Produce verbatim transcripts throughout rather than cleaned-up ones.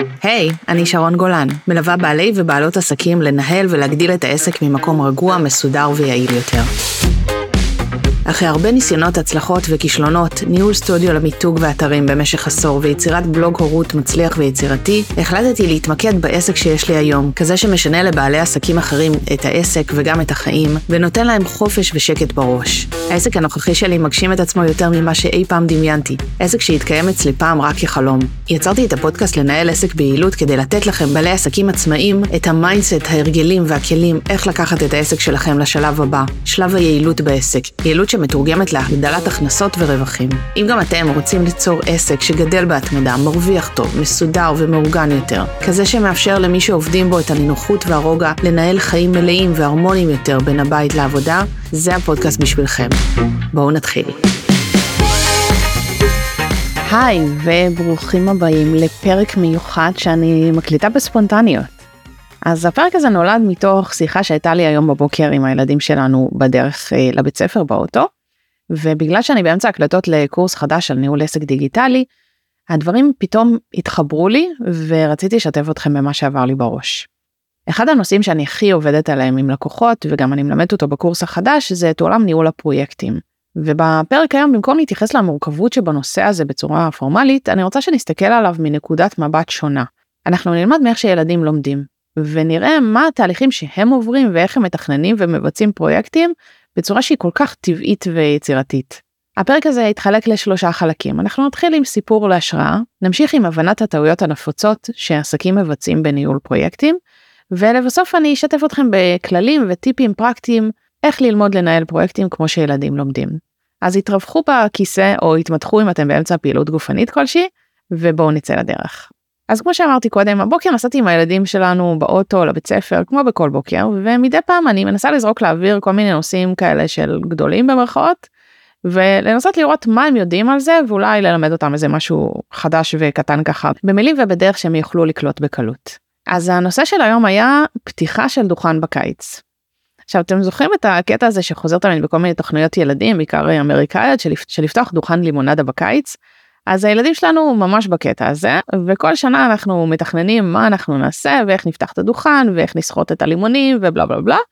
היי, hey, אני שרון גולן, מלווה בעלי ובעלות עסקים לנהל ולהגדיל את העסק ממקום רגוע, מסודר ויעיל יותר. אחרי הרבה ניסיונות, הצלחות וכישלונות, ניהול סטודיו למיתוג ואתרים במשך עשור ויצירת בלוג הורות מצליח ויצירתי, החלטתי להתמקד בעסק שיש לי היום, כזה שמשנה לבעלי עסקים אחרים את העסק וגם את החיים, ונותן להם חופש ושקט בראש. העסק הנוכחי שלי מגשים את עצמו יותר ממה שאי פעם דמיינתי, עסק שהתקיים אצלי פעם רק כחלום. יצרתי את הפודקאסט לנהל עסק ביעילות כדי לתת לכם, בעלי עסקים עצמאיים, את המיינדסט, ההרגלים והכלים, איך לקחת את העסק שלכם לשלב הבא, שלב היעילות בעסק, יעילות שמתורגמת להגדלת הכנסות ורווחים. אם גם אתם רוצים ליצור עסק שגדל בהתמדה, מרוויח טוב, מסודר ומאורגן יותר, כזה שמאפשר למי שעובדים בו את הנינוחות והרוגע לנהל חיים מלאים והרמוניים יותר בין הבית לעבודה, זה הפודקאסט בשבילכם. בואו נתחיל. היי וברוכים הבאים לפרק מיוחד שאני מקליטה בספונטניות. אז הפרק הזה נולד מתוך שיחה שהייתה לי היום בבוקר עם הילדים שלנו בדרך לבית ספר באוטו, ובגלל שאני באמצע הקלטות לקורס חדש על ניהול עסק דיגיטלי, הדברים פתאום התחברו לי ורציתי לשתף אתכם במה שעבר לי בראש. אחד הנושאים שאני הכי עובדת עליהם עם לקוחות, וגם אני מלמדת אותו בקורס החדש, זה את עולם ניהול הפרויקטים. ובפרק היום, במקום להתייחס למורכבות שבנושא הזה בצורה פורמלית, אני רוצה שנסתכל עליו מנקודת מבט שונה. אנחנו נלמד מאיך שילדים לומדים, ונראה מה התהליכים שהם עוברים ואיך הם מתכננים ומבצעים פרויקטים בצורה שהיא כל כך טבעית ויצירתית. הפרק הזה יתחלק לשלושה חלקים. אנחנו נתחיל עם סיפור להשראה, נמשיך עם הבנת הטעויות הנפוצות שעסקים מבצעים בניהול פרויקטים, ולבסוף אני אשתף אתכם בכללים וטיפים פרקטיים איך ללמוד לנהל פרויקטים כמו שילדים לומדים. אז התרווחו בכיסא או התמתחו אם אתם באמצע פעילות גופנית כלשהי, ובואו נצא לדרך. אז כמו שאמרתי קודם, הבוקר נסעתי עם הילדים שלנו באוטו לבית ספר, כמו בכל בוקר, ומדי פעם אני מנסה לזרוק לאוויר כל מיני נושאים כאלה של גדולים במרכאות, ולנסות לראות מה הם יודעים על זה, ואולי ללמד אותם איזה משהו חדש וקטן ככה, במילים ובדרך שהם יוכלו לקלוט בקלות. אז הנושא של היום היה פתיחה של דוכן בקיץ. עכשיו, אתם זוכרים את הקטע הזה שחוזר תמיד בכל מיני תוכניות ילדים, בעיקר אמריקאיות, של, של לפתוח דוכן לימונדה בקיץ? אז הילדים שלנו ממש בקטע הזה, וכל שנה אנחנו מתכננים מה אנחנו נעשה, ואיך נפתח את הדוכן, ואיך נסחוט את הלימונים, ובלה בלה בלה.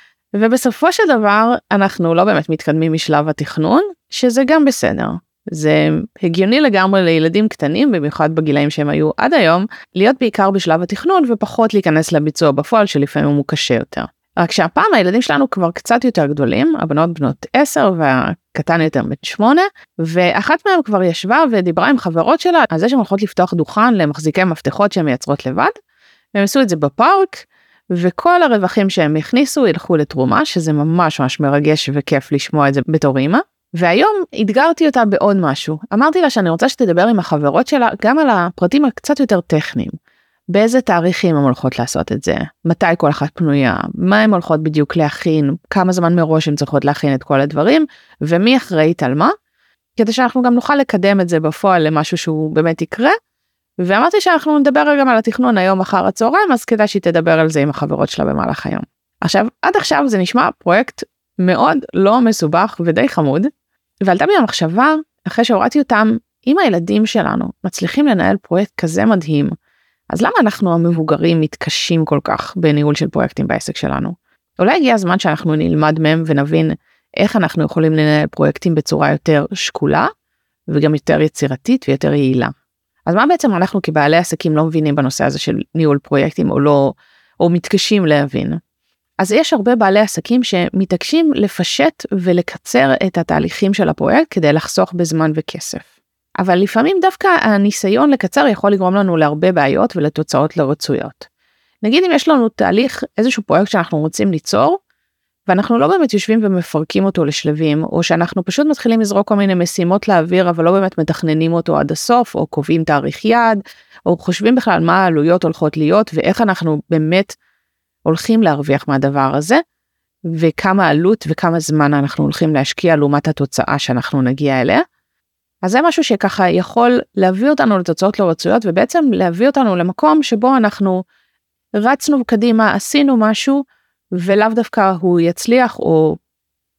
ובסופו של דבר, אנחנו לא באמת מתקדמים משלב התכנון, שזה גם בסדר. זה הגיוני לגמרי לילדים קטנים, במיוחד בגילאים שהם היו עד היום, להיות בעיקר בשלב התכנון, ופחות להיכנס לביצוע בפועל, שלפעמים הוא קשה יותר. רק שהפעם הילדים שלנו כבר קצת יותר גדולים, הבנות בנות עשר והקטן יותר בן שמונה, ואחת מהם כבר ישבה ודיברה עם חברות שלה על זה שהן הולכות לפתוח דוכן למחזיקי מפתחות שהן מייצרות לבד, והם עשו את זה בפארק, וכל הרווחים שהם הכניסו ילכו לתרומה, שזה ממש ממש מרגש וכיף לשמוע את זה בתור אימא. והיום התגרתי אותה בעוד משהו, אמרתי לה שאני רוצה שתדבר עם החברות שלה גם על הפרטים הקצת יותר טכניים. באיזה תאריכים הן הולכות לעשות את זה, מתי כל אחת פנויה, מה הן הולכות בדיוק להכין, כמה זמן מראש הן צריכות להכין את כל הדברים, ומי אחראית על מה, כדי שאנחנו גם נוכל לקדם את זה בפועל למשהו שהוא באמת יקרה, ואמרתי שאנחנו נדבר גם על התכנון היום אחר הצהריים, אז כדאי שהיא תדבר על זה עם החברות שלה במהלך היום. עכשיו, עד עכשיו זה נשמע פרויקט מאוד לא מסובך ודי חמוד, ועלתה בי המחשבה, אחרי שהוראתי אותם, אם הילדים שלנו מצליחים לנהל פרויקט כזה מדהים, אז למה אנחנו המבוגרים מתקשים כל כך בניהול של פרויקטים בעסק שלנו? אולי הגיע הזמן שאנחנו נלמד מהם ונבין איך אנחנו יכולים לנהל פרויקטים בצורה יותר שקולה, וגם יותר יצירתית ויותר יעילה. אז מה בעצם אנחנו כבעלי עסקים לא מבינים בנושא הזה של ניהול פרויקטים, או לא, או מתקשים להבין? אז יש הרבה בעלי עסקים שמתעקשים לפשט ולקצר את התהליכים של הפרויקט כדי לחסוך בזמן וכסף. אבל לפעמים דווקא הניסיון לקצר יכול לגרום לנו להרבה בעיות ולתוצאות לא רצויות. נגיד אם יש לנו תהליך, איזשהו פרויקט שאנחנו רוצים ליצור, ואנחנו לא באמת יושבים ומפרקים אותו לשלבים, או שאנחנו פשוט מתחילים לזרוק כל מיני משימות לאוויר, אבל לא באמת מתכננים אותו עד הסוף, או קובעים תאריך יעד, או חושבים בכלל מה העלויות הולכות להיות, ואיך אנחנו באמת הולכים להרוויח מהדבר הזה, וכמה עלות וכמה זמן אנחנו הולכים להשקיע לעומת התוצאה שאנחנו נגיע אליה. אז זה משהו שככה יכול להביא אותנו לתוצאות לא רצויות, ובעצם להביא אותנו למקום שבו אנחנו רצנו קדימה, עשינו משהו, ולאו דווקא הוא יצליח, או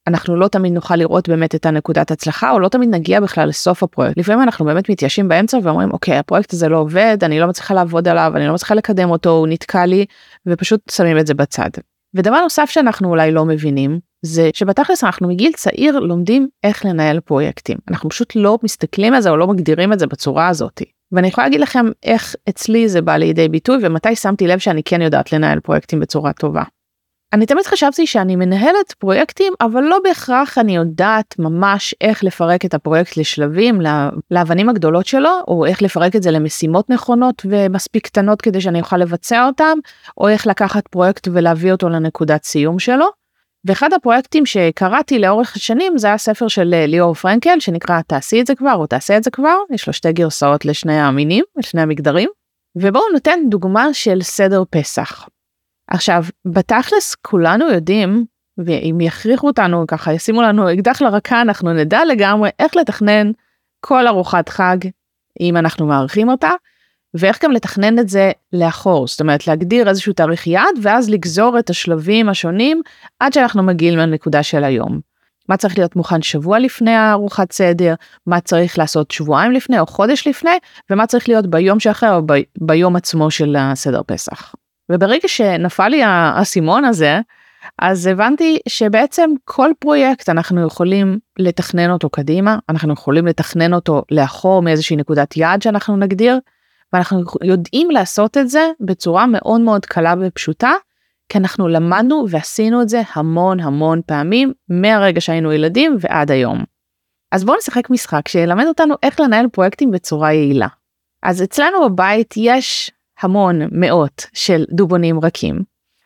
אנחנו לא תמיד נוכל לראות באמת את הנקודת הצלחה, או לא תמיד נגיע בכלל לסוף הפרויקט. לפעמים אנחנו באמת מתיישים באמצע ואומרים, אוקיי, הפרויקט הזה לא עובד, אני לא מצליחה לעבוד עליו, אני לא מצליחה לקדם אותו, הוא נתקע לי, ופשוט שמים את זה בצד. ודבר נוסף שאנחנו אולי לא מבינים, זה שבתכלס אנחנו מגיל צעיר לומדים איך לנהל פרויקטים. אנחנו פשוט לא מסתכלים על זה, או לא מגדירים את זה בצורה הזאת. ואני יכולה להגיד לכם איך אצלי זה בא לידי ביטוי, ומתי שמתי לב שאני כן יודעת לנהל פרויקטים בצורה טובה. אני תמיד חשבתי שאני מנהלת פרויקטים, אבל לא בהכרח אני יודעת ממש איך לפרק את הפרויקט לשלבים, לאבנים הגדולות שלו, או איך לפרק את זה למשימות נכונות ומספיק קטנות כדי שאני אוכל לבצע אותם, או איך לקחת פרויקט ולהביא אותו לנקודת סיום שלו. ואחד הפרויקטים שקראתי לאורך השנים, זה היה ספר של ליאור פרנקל, שנקרא תעשי את זה כבר, או תעשה את זה כבר, יש לו שתי גרסאות לשני המינים, לשני המגדרים, ובואו נותן דוגמה של סדר פסח. עכשיו, בתכלס כולנו יודעים, ואם יכריחו אותנו ככה, ישימו לנו אקדח לרקה, אנחנו נדע לגמרי איך לתכנן כל ארוחת חג, אם אנחנו מעריכים אותה, ואיך גם לתכנן את זה לאחור, זאת אומרת להגדיר איזשהו תאריך יעד, ואז לגזור את השלבים השונים, עד שאנחנו מגיעים לנקודה של היום. מה צריך להיות מוכן שבוע לפני הארוחת סדר, מה צריך לעשות שבועיים לפני או חודש לפני, ומה צריך להיות ביום שאחר או ב- ביום עצמו של הסדר פסח. וברגע שנפל לי האסימון הזה, אז הבנתי שבעצם כל פרויקט אנחנו יכולים לתכנן אותו קדימה, אנחנו יכולים לתכנן אותו לאחור מאיזושהי נקודת יעד שאנחנו נגדיר, ואנחנו יודעים לעשות את זה בצורה מאוד מאוד קלה ופשוטה, כי אנחנו למדנו ועשינו את זה המון המון פעמים, מהרגע שהיינו ילדים ועד היום. אז בואו נשחק משחק שילמד אותנו איך לנהל פרויקטים בצורה יעילה. אז אצלנו בבית יש המון מאות של דובונים רכים,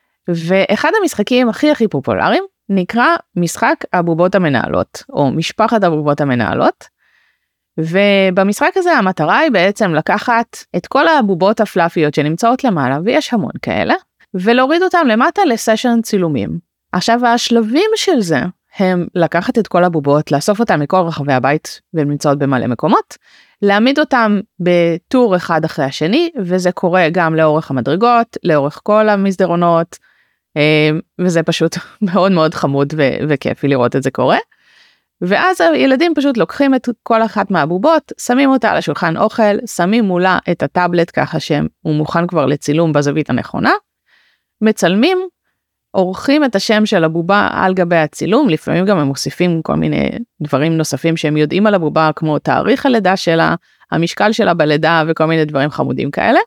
ואחד המשחקים הכי הכי פופולריים נקרא משחק הבובות המנהלות, או משפחת הבובות המנהלות, ובמשחק הזה המטרה היא בעצם לקחת את כל הבובות הפלאפיות שנמצאות למעלה, ויש המון כאלה, ולהוריד אותם למטה לסשן צילומים. עכשיו השלבים של זה הם לקחת את כל הבובות, לאסוף אותם מכל רחבי הבית, והן נמצאות במלא מקומות, להעמיד אותם בטור אחד אחרי השני, וזה קורה גם לאורך המדרגות, לאורך כל המסדרונות, וזה פשוט מאוד מאוד חמוד ו- וכיפי לראות את זה קורה. ואז הילדים פשוט לוקחים את כל אחת מהבובות, שמים אותה על השולחן אוכל, שמים מולה את הטאבלט ככה שהוא מוכן כבר לצילום בזווית הנכונה, מצלמים, עורכים את השם של הבובה על גבי הצילום, לפעמים גם הם מוסיפים כל מיני דברים נוספים שהם יודעים על הבובה, כמו תאריך הלידה שלה, המשקל שלה בלידה וכל מיני דברים חמודים כאלה.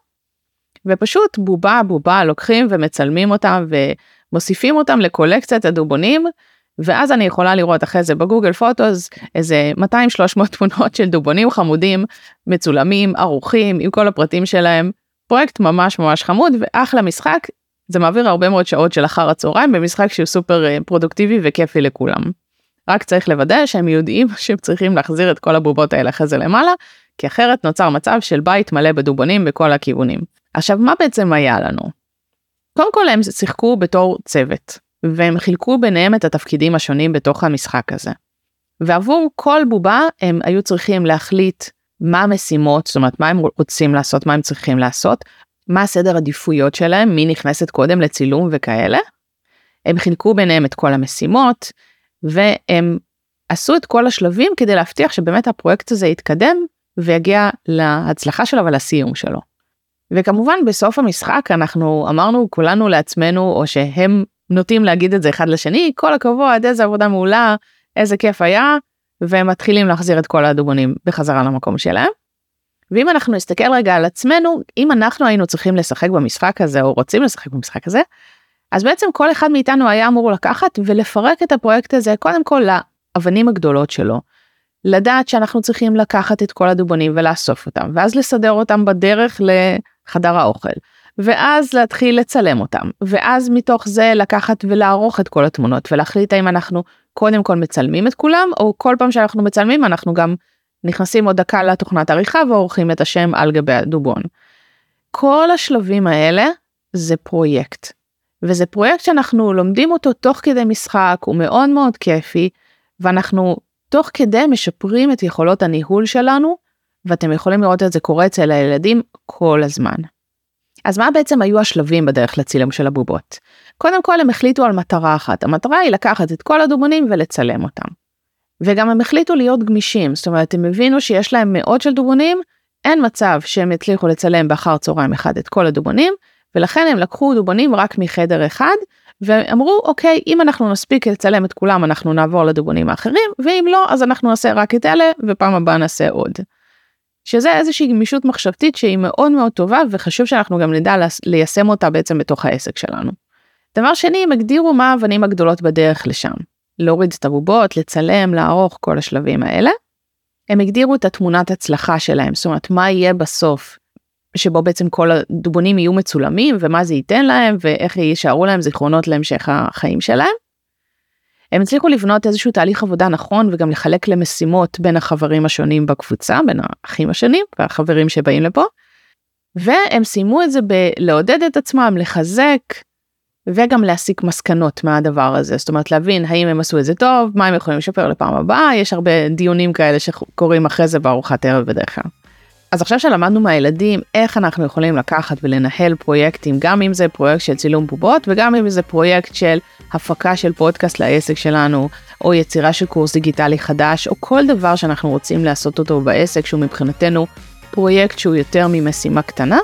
ופשוט בובה בובה לוקחים ומצלמים אותם ומוסיפים אותם לקולקציית הדובונים, ואז אני יכולה לראות אחרי זה בגוגל פוטוס איזה מאתיים שלוש מאות תמונות של דובונים חמודים, מצולמים, ערוכים, עם כל הפרטים שלהם. פרויקט ממש ממש חמוד ואחלה משחק. זה מעביר הרבה מאוד שעות של אחר הצהריים במשחק שהוא סופר פרודוקטיבי וכיפי לכולם. רק צריך לוודא שהם יודעים שהם צריכים להחזיר את כל הבובות האלה אחרי זה למעלה, כי אחרת נוצר מצב של בית מלא בדובונים בכל הכיוונים. עכשיו, מה בעצם היה לנו? קודם כל הם שיחקו בתור צוות, והם חילקו ביניהם את התפקידים השונים בתוך המשחק הזה. ועבור כל בובה הם היו צריכים להחליט מה המשימות, זאת אומרת מה הם רוצים לעשות, מה הם צריכים לעשות, מה הסדר עדיפויות שלהם, מי נכנסת קודם לצילום וכאלה. הם חילקו ביניהם את כל המשימות, והם עשו את כל השלבים כדי להבטיח שבאמת הפרויקט הזה יתקדם, ויגיע להצלחה שלו ולסיום שלו. וכמובן בסוף המשחק אנחנו אמרנו כולנו לעצמנו, או שהם נוטים להגיד את זה אחד לשני, כל הכבוד, איזה עבודה מעולה, איזה כיף היה, והם מתחילים להחזיר את כל הדובונים בחזרה למקום שלהם. ואם אנחנו נסתכל רגע על עצמנו, אם אנחנו היינו צריכים לשחק במשחק הזה, או רוצים לשחק במשחק הזה, אז בעצם כל אחד מאיתנו היה אמור לקחת ולפרק את הפרויקט הזה, קודם כל לאבנים הגדולות שלו, לדעת שאנחנו צריכים לקחת את כל הדובונים ולאסוף אותם, ואז לסדר אותם בדרך לחדר האוכל, ואז להתחיל לצלם אותם, ואז מתוך זה לקחת ולערוך את כל התמונות, ולהחליט האם אנחנו קודם כל מצלמים את כולם, או כל פעם שאנחנו מצלמים אנחנו גם נכנסים עוד דקה לתוכנת עריכה ועורכים את השם על גבי הדובון. כל השלבים האלה זה פרויקט, וזה פרויקט שאנחנו לומדים אותו תוך כדי משחק, הוא מאוד מאוד כיפי, ואנחנו תוך כדי משפרים את יכולות הניהול שלנו, ואתם יכולים לראות את זה קורה אצל הילדים כל הזמן. אז מה בעצם היו השלבים בדרך לצילום של הבובות? קודם כל הם החליטו על מטרה אחת, המטרה היא לקחת את כל הדובונים ולצלם אותם. וגם הם החליטו להיות גמישים, זאת אומרת הם הבינו שיש להם מאות של דובונים, אין מצב שהם הצליחו לצלם באחר צהריים אחד את כל הדובונים, ולכן הם לקחו דובונים רק מחדר אחד, ואמרו אוקיי, אם אנחנו נספיק לצלם את כולם אנחנו נעבור לדובונים האחרים, ואם לא אז אנחנו נעשה רק את אלה, ופעם הבאה נעשה עוד. שזה איזושהי גמישות מחשבתית שהיא מאוד מאוד טובה, וחשוב שאנחנו גם נדע ליישם אותה בעצם בתוך העסק שלנו. דבר שני, הם הגדירו מה האבנים הגדולות בדרך לשם. להוריד את הבובות, לצלם, לערוך, כל השלבים האלה. הם הגדירו את התמונת הצלחה שלהם, זאת אומרת, מה יהיה בסוף, שבו בעצם כל הדובונים יהיו מצולמים, ומה זה ייתן להם, ואיך יישארו להם זיכרונות להמשך החיים שלהם. הם הצליחו לבנות איזשהו תהליך עבודה נכון, וגם לחלק למשימות בין החברים השונים בקבוצה, בין האחים השונים, והחברים שבאים לפה. והם סיימו את זה בלעודד את עצמם, לחזק, וגם להסיק מסקנות מהדבר הזה. זאת אומרת, להבין האם הם עשו את זה טוב, מה הם יכולים לשפר לפעם הבאה, יש הרבה דיונים כאלה שקורים אחרי זה בארוחת ערב בדרך כלל. אז עכשיו שלמדנו מהילדים איך אנחנו יכולים לקחת ולנהל פרויקטים, גם אם זה פרויקט של צילום בובות, וגם אם זה פרויקט של הפקה של פודקאסט לעסק שלנו, או יצירה של קורס דיגיטלי חדש, או כל דבר שאנחנו רוצים לעשות אותו בעסק, שהוא מבחינתנו פרויקט שהוא יותר ממשימה קטנה.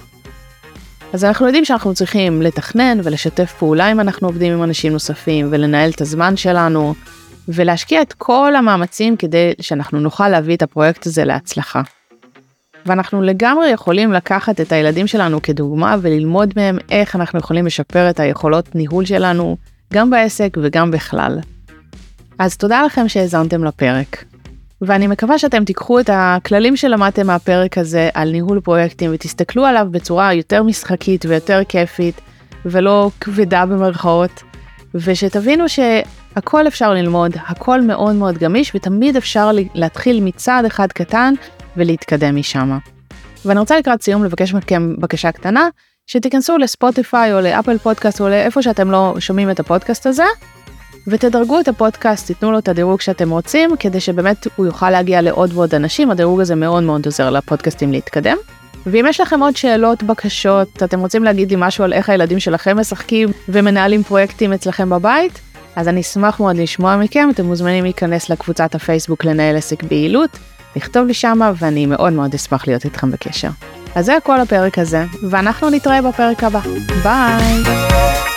אז אנחנו יודעים שאנחנו צריכים לתכנן ולשתף פעולה אם אנחנו עובדים עם אנשים נוספים, ולנהל את הזמן שלנו, ולהשקיע את כל המאמצים כדי שאנחנו נוכל להביא את הפרויקט הזה להצלחה. ואנחנו לגמרי יכולים לקחת את הילדים שלנו כדוגמה וללמוד מהם איך אנחנו יכולים לשפר את היכולות ניהול שלנו, גם בעסק וגם בכלל. אז תודה לכם שהאזנתם לפרק. ואני מקווה שאתם תיקחו את הכללים שלמדתם מהפרק הזה על ניהול פרויקטים ותסתכלו עליו בצורה יותר משחקית ויותר כיפית ולא כבדה במרכאות, ושתבינו שהכל אפשר ללמוד, הכל מאוד מאוד גמיש ותמיד אפשר להתחיל מצעד אחד קטן ולהתקדם משם. ואני רוצה לקראת סיום לבקש מכם בקשה קטנה, שתיכנסו לספוטיפיי או לאפל פודקאסט או לאיפה שאתם לא שומעים את הפודקאסט הזה, ותדרגו את הפודקאסט, תיתנו לו את הדירוג שאתם רוצים, כדי שבאמת הוא יוכל להגיע לעוד ועוד אנשים, הדירוג הזה מאוד מאוד עוזר לפודקאסטים להתקדם. ואם יש לכם עוד שאלות, בקשות, אתם רוצים להגיד לי משהו על איך הילדים שלכם משחקים ומנהלים פרויקטים אצלכם בבית, אז אני אשמח מאוד לשמוע מכם, אתם מוזמנים להיכנס לקבוצת הפייסבוק לנהל עסק ביעילות, לכתוב לי שמה ואני מאוד מאוד אשמח להיות איתכם בקשר. אז זה הכל הפרק הזה, ואנחנו נתראה בפרק הבא. ביי!